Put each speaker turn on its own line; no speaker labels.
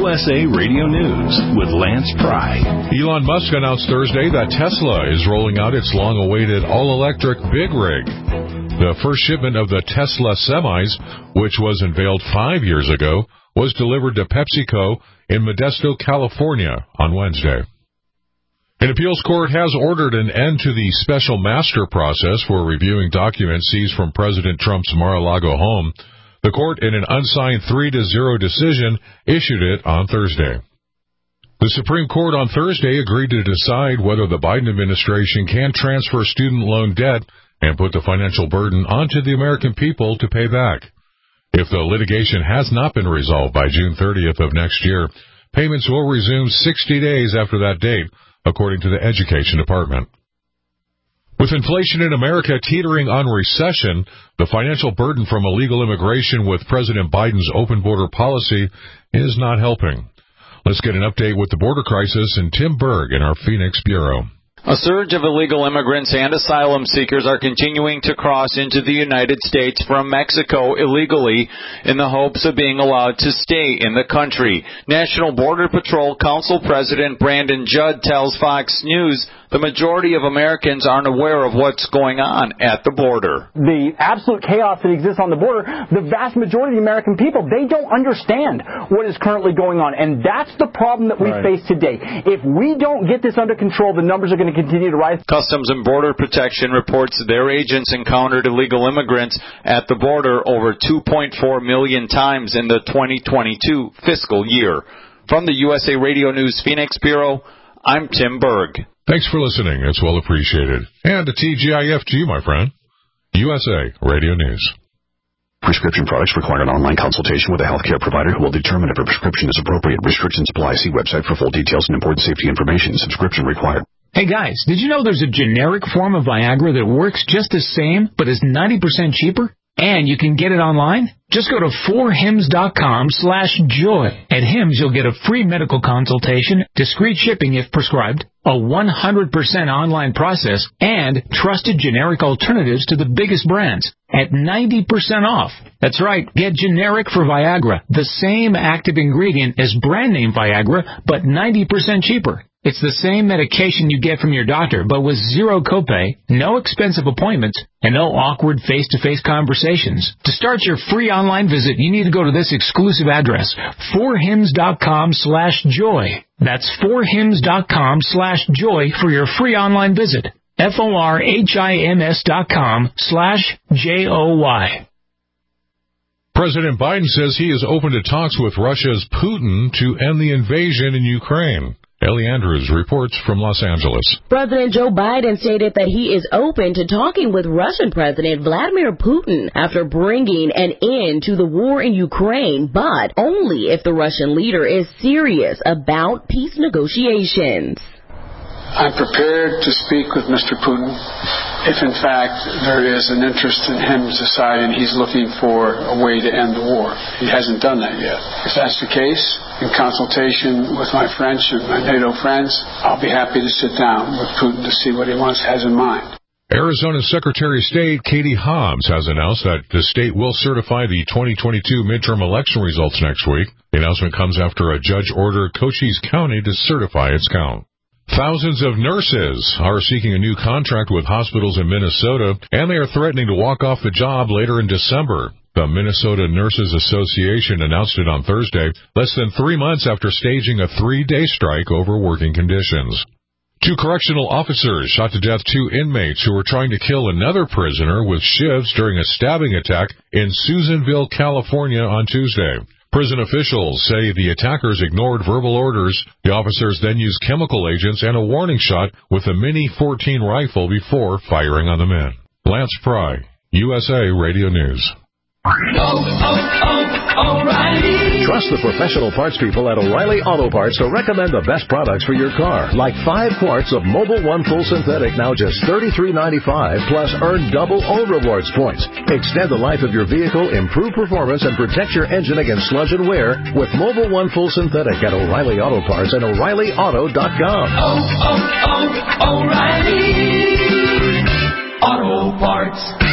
USA Radio News with Lance Pry.
Elon Musk announced Thursday that Tesla is rolling out its long-awaited all-electric Big Rig. The first shipment of the Tesla semis, which was unveiled 5 years ago, was delivered to PepsiCo in Modesto, California on Wednesday. An appeals court has ordered an end to the special master process for reviewing documents seized from President Trump's Mar-a-Lago home. The court, in an unsigned 3-0 decision, issued it on Thursday. The Supreme Court on Thursday agreed to decide whether the Biden administration can transfer student loan debt and put the financial burden onto the American people to pay back. If the litigation has not been resolved by June 30th of next year, payments will resume 60 days after that date, according to the Education Department. With inflation in America teetering on recession, the financial burden from illegal immigration with President Biden's open border policy is not helping. Let's get an update with the border crisis and Tim Berg in our Phoenix Bureau.
A surge of illegal immigrants and asylum seekers are continuing to cross into the United States from Mexico illegally in the hopes of being allowed to stay in the country. National Border Patrol Council President Brandon Judd tells Fox News the majority of Americans aren't aware of what's going on at the border.
The absolute chaos that exists on the border, the vast majority of the American people, they don't understand what is currently going on. And that's the problem that we face today. If we don't get this under control, the numbers are going to continue to rise.
Customs and Border Protection reports their agents encountered illegal immigrants at the border over 2.4 million times in the 2022 fiscal year. From the USA Radio News Phoenix Bureau, I'm Tim Berg.
Thanks for listening. It's well appreciated. And a TGIF, my friend. USA Radio News.
Prescription products require an online consultation with a healthcare provider who will determine if a prescription is appropriate. Restrictions apply. See website for full details and important safety information. Subscription required.
Hey guys, did you know there's a generic form of Viagra that works just the same, but is 90% cheaper? And you can get it online? Just go to 4hims.com/joy. At Hims, you'll get a free medical consultation, discreet shipping if prescribed, a 100% online process, and trusted generic alternatives to the biggest brands at 90% off. That's right, get generic for Viagra, the same active ingredient as brand name Viagra, but 90% cheaper. It's the same medication you get from your doctor, but with zero copay, no expensive appointments, and no awkward face-to-face conversations. To start your free online visit, you need to go to this exclusive address, 4hims.com/joy. That's 4hims.com/joy for your free online visit. FORHIMS.com/JOY.
President Biden says he is open to talks with Russia's Putin to end the invasion in Ukraine. Ellie Andrews reports from Los Angeles.
President Joe Biden stated that he is open to talking with Russian President Vladimir Putin after bringing an end to the war in Ukraine, but only if the Russian leader is serious about peace negotiations.
I'm prepared to speak with Mr. Putin if, in fact, there is an interest in him deciding he's looking for a way to end the war. He hasn't done that yet. If that's the case, in consultation with my French and my NATO friends, I'll be happy to sit down with Putin to see what he has in mind.
Arizona's Secretary of State, Katie Hobbs, has announced that the state will certify the 2022 midterm election results next week. The announcement comes after a judge ordered Cochise County to certify its count. Thousands of nurses are seeking a new contract with hospitals in Minnesota, and they are threatening to walk off the job later in December. The Minnesota Nurses Association announced it on Thursday, less than 3 months after staging a 3-day strike over working conditions. 2 correctional officers shot to death 2 inmates who were trying to kill another prisoner with shivs during a stabbing attack in Susanville, California on Tuesday. Prison officials say the attackers ignored verbal orders. The officers then used chemical agents and a warning shot with a Mini 14 rifle before firing on the men. Lance Pry, USA Radio News.
O'Reilly. Trust the professional parts people at O'Reilly Auto Parts to recommend the best products for your car. Like 5 quarts of Mobil 1 Full Synthetic, now just $33.95, plus earn double O Rewards points. Extend the life of your vehicle, improve performance, and protect your engine against sludge and wear with Mobil 1 Full Synthetic at O'Reilly Auto Parts and O'ReillyAuto.com.
O'Reilly Auto Parts.